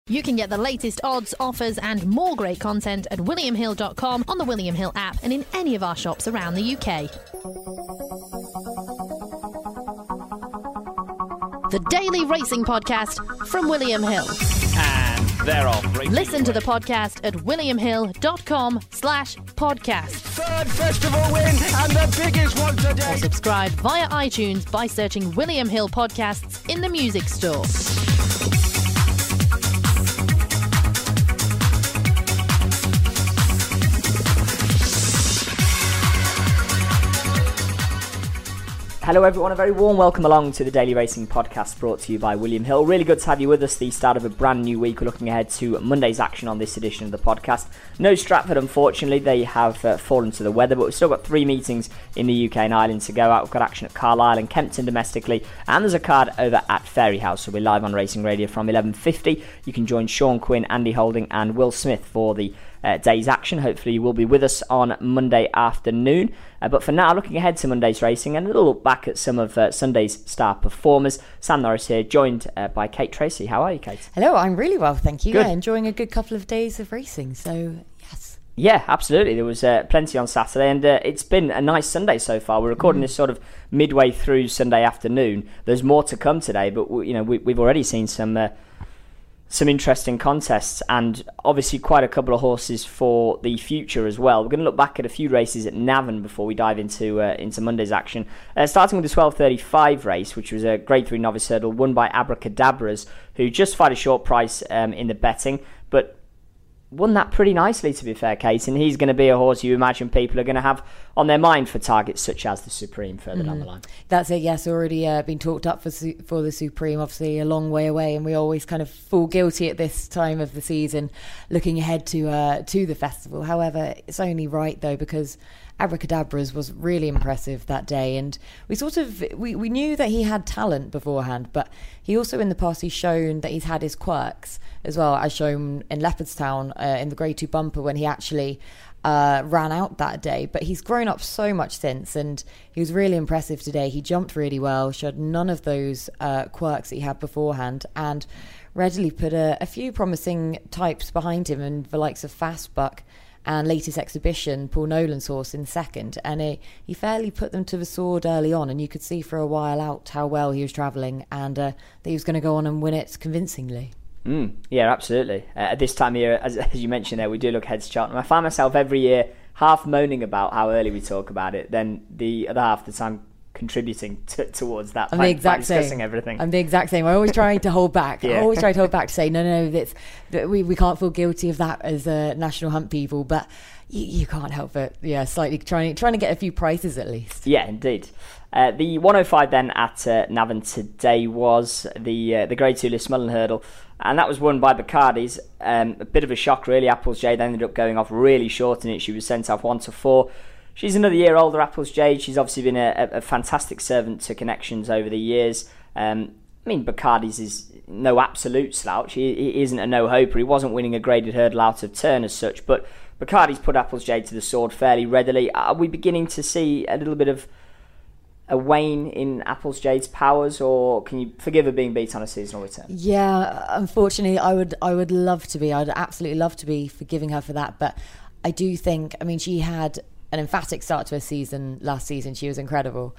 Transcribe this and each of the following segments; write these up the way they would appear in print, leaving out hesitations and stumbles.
You can get the latest odds, offers and more great content at williamhill.com, on the William Hill app and in any of our shops around the UK. The Daily Racing Podcast from William Hill. And they're off. Listen to the podcast at williamhill.com/podcast. Third festival win and the biggest one today. Or subscribe via iTunes by searching William Hill Podcasts in the music store. Hello everyone, a very warm welcome along to the Daily Racing Podcast brought to you by William Hill. Really good to have you with us, the start of a brand new week. We're looking ahead to Monday's action on this edition of the podcast. No Stratford, unfortunately, they have fallen to the weather, but we've still got 3 meetings in the UK and Ireland to go out. We've got action at Carlisle and Kempton domestically, and there's a card over at Fairyhouse. So we're live on Racing Radio from 11:50. You can join Sean Quinn, Andy Holding and Will Smith for the day's action. Hopefully you will be with us on Monday afternoon. But for now, looking ahead to Monday's racing and a little look back at some of Sunday's star performers. Sam Norris here, joined by Kate Tracy. How are you, Kate? Hello, I'm really well, thank you. Good. Yeah, enjoying a good couple of days of racing, so yes. Yeah, absolutely. There was plenty on Saturday, and it's been a nice Sunday so far. We're recording this sort of midway through Sunday afternoon. There's more to come today, but we've already seen some interesting contests and obviously quite a couple of horses for the future as well. We're going to look back at a few races at Navan before we dive into Monday's action. Starting with the 12:35 race, which was a Grade 3 novice hurdle won by Abracadabras, who justified a short price in the betting, but won that pretty nicely, to be fair, Kate, and he's going to be a horse you imagine people are going to have on their mind for targets such as the Supreme further down the line. That's it, yes, already been talked up for the Supreme, obviously a long way away, and we always kind of fall guilty at this time of the season looking ahead to the festival. However, it's only right though, because Abracadabras was really impressive that day, and we knew that he had talent beforehand, but he also in the past he's shown that he's had his quirks as well, as shown in Leopardstown in the Grade 2 bumper when he actually ran out that day. But he's grown up so much since, and he was really impressive today. He jumped really well, showed none of those quirks that he had beforehand, and readily put a few promising types behind him, and the likes of Fastbuck and latest exhibition, Paul Nolan's horse, in second. And he fairly put them to the sword early on, and you could see for a while out how well he was travelling, and that he was going to go on and win it convincingly. Yeah, absolutely. At this time of year, as you mentioned there, we do look ahead to Cheltenham. I find myself every year half moaning about how early we talk about it, then the other half of the time contributing towards that. I'm the exact discussing same. Everything. I'm the exact same. I always try to hold back. Yeah. I always try to hold back to say, no, that we can't feel guilty of that as National Hunt people, but you can't help it. Yeah, slightly trying to get a few prices at least. Yeah, indeed. The 105 then at Navan today was the Grade 2 Lismullen hurdle, and that was won by Bacardi's. A bit of a shock really. Apples Jade ended up going off really short in it. She was sent off 1-4. She's another year older, Apples Jade. She's obviously been a fantastic servant to Connections over the years. Bacardi's is no absolute slouch. He isn't a no-hoper. He wasn't winning a graded hurdle out of turn as such, but Bacardi's put Apples Jade to the sword fairly readily. Are we beginning to see a little bit of a wane in Apples Jade's powers, or can you forgive her being beat on a seasonal return? Yeah, unfortunately, I would love to be. I'd absolutely love to be forgiving her for that, but I do think, she had an emphatic start to her season last season. She was incredible,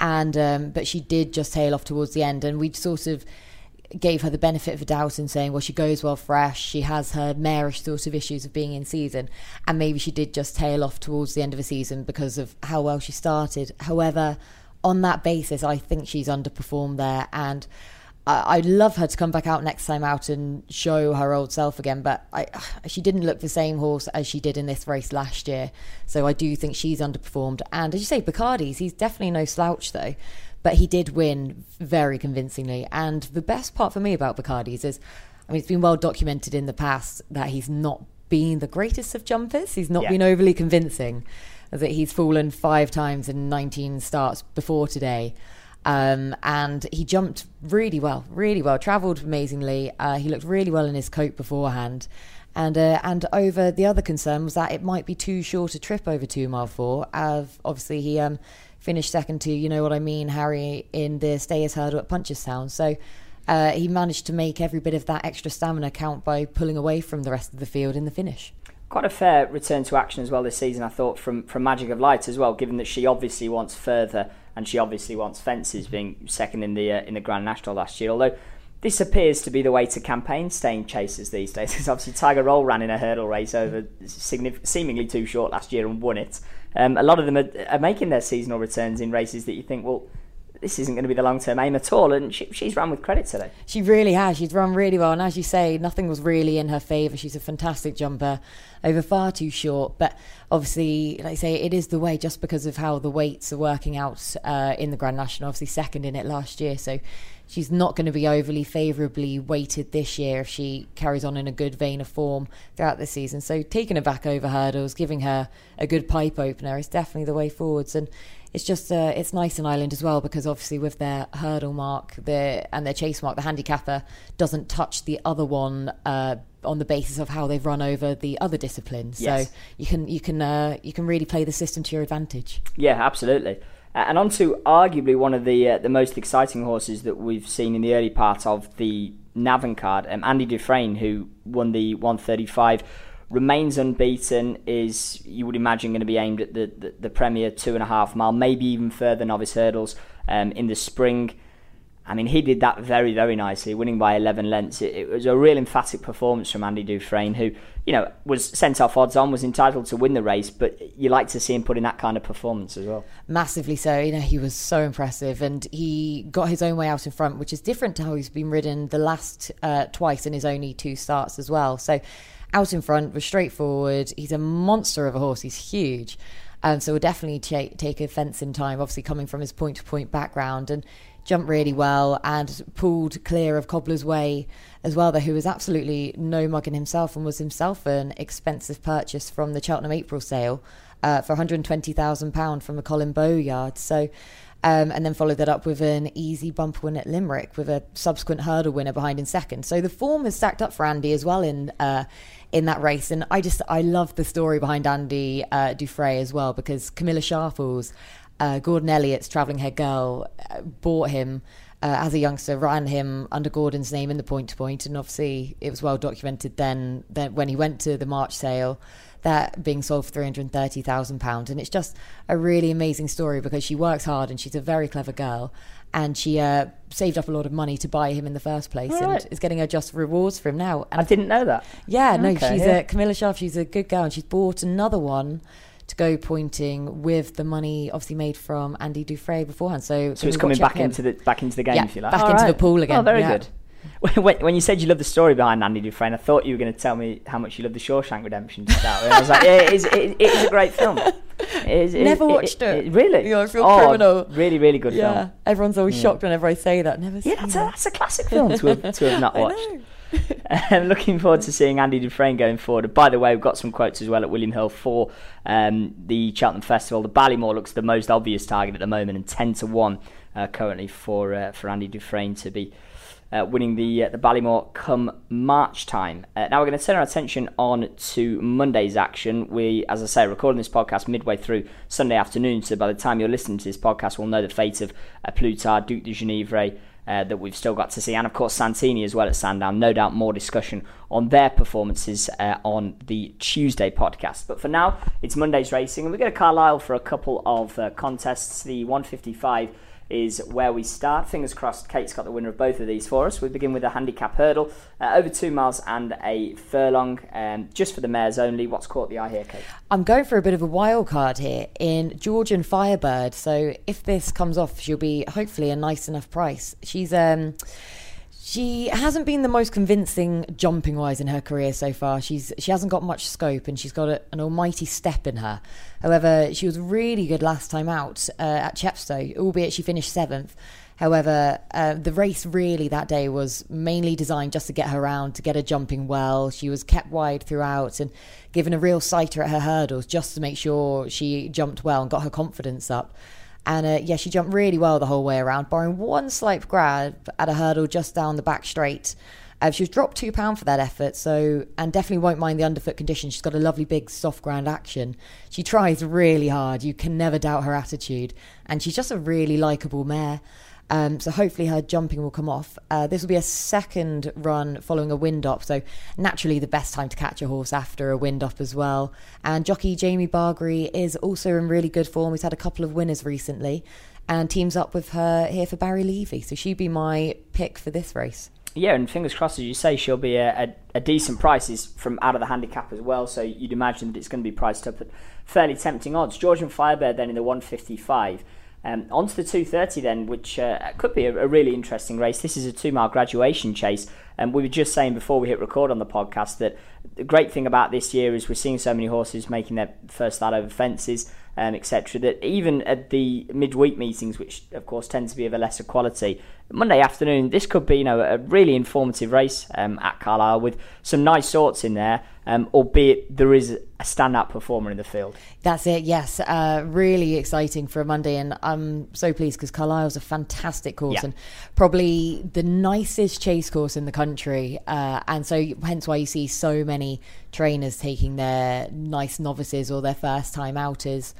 and but she did just tail off towards the end, and we sort of gave her the benefit of the doubt in saying, well, she goes well fresh, she has her marish sort of issues of being in season, and maybe she did just tail off towards the end of the season because of how well she started. However, on that basis, I think she's underperformed there, and I'd love her to come back out next time out and show her old self again, but she didn't look the same horse as she did in this race last year, so I do think she's underperformed. And as you say, Bacardi's, he's definitely no slouch though, but he did win very convincingly. And the best part for me about Bacardi's is, it's been well documented in the past that he's not been the greatest of jumpers. He's not been overly convincing, that he's fallen 5 times in 19 starts before today. And he jumped really well, travelled amazingly. He looked really well in his coat beforehand. And over the other concern was that it might be too short a trip over 2 mile 4. Obviously, he finished second to, you know what I mean, Harry, in the Stayers hurdle at Punchestown. So he managed to make every bit of that extra stamina count by pulling away from the rest of the field in the finish. Quite a fair return to action as well this season, I thought, from Magic of Light as well, given that she obviously wants further and she obviously wants fences, being second in the Grand National last year. Although this appears to be the way to campaign staying chasers these days, because obviously Tiger Roll ran in a hurdle race over seemingly too short last year and won it. A lot of them are making their seasonal returns in races that you think, well, this isn't going to be the long-term aim at all, and she's run with credit today. She really has. She's run really well, and as you say, nothing was really in her favour. She's a fantastic jumper, over far too short, but obviously, like I say, it is the way just because of how the weights are working out in the Grand National, obviously second in it last year, so she's not going to be overly favourably weighted this year if she carries on in a good vein of form throughout the season. So taking her back over hurdles, giving her a good pipe opener is definitely the way forwards. And it's just it's nice in Ireland as well, because obviously with their hurdle mark and their chase mark, the handicapper doesn't touch the other one on the basis of how they've run over the other disciplines. Yes. So you can really play the system to your advantage. Yeah, absolutely. And on to arguably one of the most exciting horses that we've seen in the early part of the Navan card, Andy Dufresne, who won the 135, remains unbeaten, is, you would imagine, going to be aimed at the Premier 2.5 mile, maybe even further novice hurdles in the spring. I mean, he did that very, very nicely, winning by 11 lengths. It was a real emphatic performance from Andy Dufresne, who, was sent off odds on, was entitled to win the race, but you like to see him put in that kind of performance as well. Massively so. He was so impressive, and he got his own way out in front, which is different to how he's been ridden the last twice in his only 2 starts as well. So out in front was straightforward. He's a monster of a horse. He's huge. So we'll definitely take offence in time, obviously coming from his point-to-point background, and jumped really well and pulled clear of Cobbler's Way as well, though, who was absolutely no mugging himself and was himself an expensive purchase from the Cheltenham April sale for £120,000 from a Colin Bowyard. So, and then followed that up with an easy bumper win at Limerick with a subsequent hurdle winner behind in second. So the form has stacked up for Andy as well in that race. And I love the story behind Andy Dufresne as well, because Camilla Sharples, Gordon Elliott's travelling head girl, bought him as a youngster, ran him under Gordon's name in the point-to-point, and obviously it was well documented then that when he went to the March sale, that being sold for £330,000. And it's just a really amazing story, because she works hard and she's a very clever girl, and she saved up a lot of money to buy him in the first place, and is getting her just rewards for him now. And I didn't know that. Yeah, no, Camilla Sharp, she's a good girl, and she's bought another one to go pointing with the money obviously made from Andy Dufresne beforehand. So it's coming back into the game, if you like. Back into the pool again. Oh, very good. When you said you love the story behind Andy Dufresne, I thought you were going to tell me how much you love the Shawshank Redemption to start with. I was like, it is a great film. Never watched it. Really? I feel criminal. Really, really good film. Yeah, everyone's always shocked whenever I say that. Never seen it. That's a classic film to have not watched. I'm looking forward to seeing Andy Dufresne going forward. By the way, we've got some quotes as well at William Hill for the Cheltenham Festival. The Ballymore looks the most obvious target at the moment, and 10-1 currently for Andy Dufresne to be winning the Ballymore come March time. Now we're going to turn our attention on to Monday's action. We, as I say, are recording this podcast midway through Sunday afternoon, so by the time you're listening to this podcast, we'll know the fate of Plutard, Duc de Genèvre, that we've still got to see, and of course Santini as well at Sandown. No doubt more discussion on their performances on the Tuesday podcast. But for now, it's Monday's racing, and we go to Carlisle for a couple of contests. The 155 is where we start. Fingers crossed Kate's got the winner of both of these for us. We begin with a handicap hurdle, over 2 miles and a furlong, just for the mares only. What's caught the eye here, Kate? I'm going for a bit of a wild card here in Georgian Firebird. So if this comes off, she'll be hopefully a nice enough price. She hasn't been the most convincing jumping wise in her career so far. She hasn't got much scope, and she's got an almighty step in her. However, she was really good last time out at Chepstow, albeit she finished 7th. However, the race really that day was mainly designed just to get her around, to get her jumping well. She was kept wide throughout and given a real sighter at her hurdles just to make sure she jumped well and got her confidence up. And she jumped really well the whole way around, barring one slight grab at a hurdle just down the back straight. She was dropped £2 for that effort, and definitely won't mind the underfoot condition. She's got a lovely big soft ground action. She tries really hard. You can never doubt her attitude. And she's just a really likeable mare. So hopefully her jumping will come off. This will be a second run following a wind-up, so naturally the best time to catch a horse after a wind-up as well. And jockey Jamie Bargary is also in really good form. He's had a couple of winners recently and teams up with her here for Barry Levy. So she'd be my pick for this race. Yeah, and fingers crossed, as you say, she'll be a decent price. Is from out of the handicap as well, so you'd imagine that it's going to be priced up at fairly tempting odds. Georgian Firebird then in the 155. On to the 230 then, which could be a really interesting race. This is a 2-mile graduation chase. And we were just saying before we hit record on the podcast that the great thing about this year is we're seeing so many horses making their first start over fences, etc., that even at the midweek meetings, which of course tend to be of a lesser quality, Monday afternoon, this could be a really informative race at Carlisle with some nice sorts in there, albeit there is a standout performer in the field. That's it, yes. Really exciting for a Monday, and I'm so pleased because Carlisle's a fantastic course and probably the nicest chase course in the country, and so hence why you see so many trainers taking their nice novices or their first time out of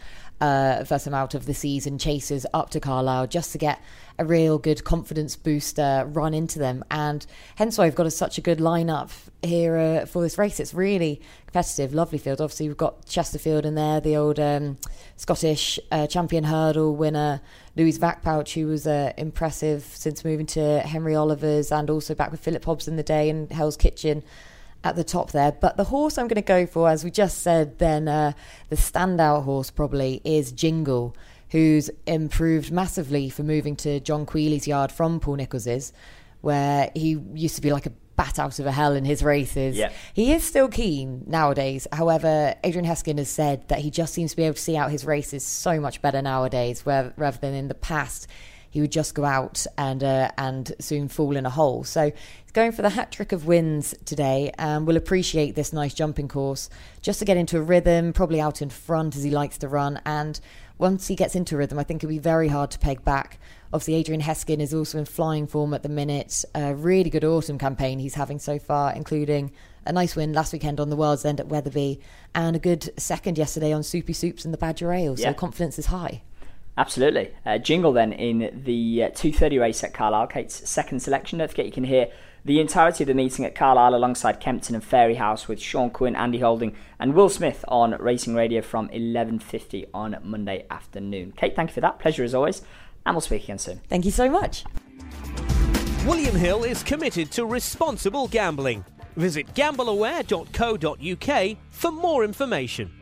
the season chasers up to Carlisle just to get a real good confidence booster run into them, and hence why we've got such a good lineup here for this race. It's really competitive, lovely field. Obviously we've got Chesterfield in there, the old Scottish champion hurdle winner Louise Vakpouch, who was impressive since moving to Henry Oliver's and also back with Philip Hobbs in the day and Hell's Kitchen at the top there. But the horse I'm going to go for, as we just said then, the standout horse probably is Jingle, who's improved massively for moving to John Quealy's yard from Paul Nichols's, where he used to be like a bat out of a hell in his races. Yeah. He is still keen nowadays. However, Adrian Heskin has said that he just seems to be able to see out his races so much better nowadays, rather than in the past he would just go out and soon fall in a hole. So he's going for the hat-trick of wins today, and will appreciate this nice jumping course just to get into a rhythm, probably out in front as he likes to run. And once he gets into a rhythm, I think it'll be very hard to peg back. Obviously, Adrian Heskin is also in flying form at the minute. A really good autumn campaign he's having so far, including a nice win last weekend on the World's End at Wetherby and a good second yesterday on Soupy Soups and the Badger Ale. So confidence is high. Absolutely. Jingle then in the 230 race at Carlisle, Kate's second selection. Don't forget you can hear the entirety of the meeting at Carlisle alongside Kempton and Fairyhouse with Sean Quinn, Andy Holding and Will Smith on Racing Radio from 11:50 on Monday afternoon. Kate, thank you for that. Pleasure as always, and we'll speak again soon. Thank you so much. William Hill is committed to responsible gambling. Visit gambleaware.co.uk for more information.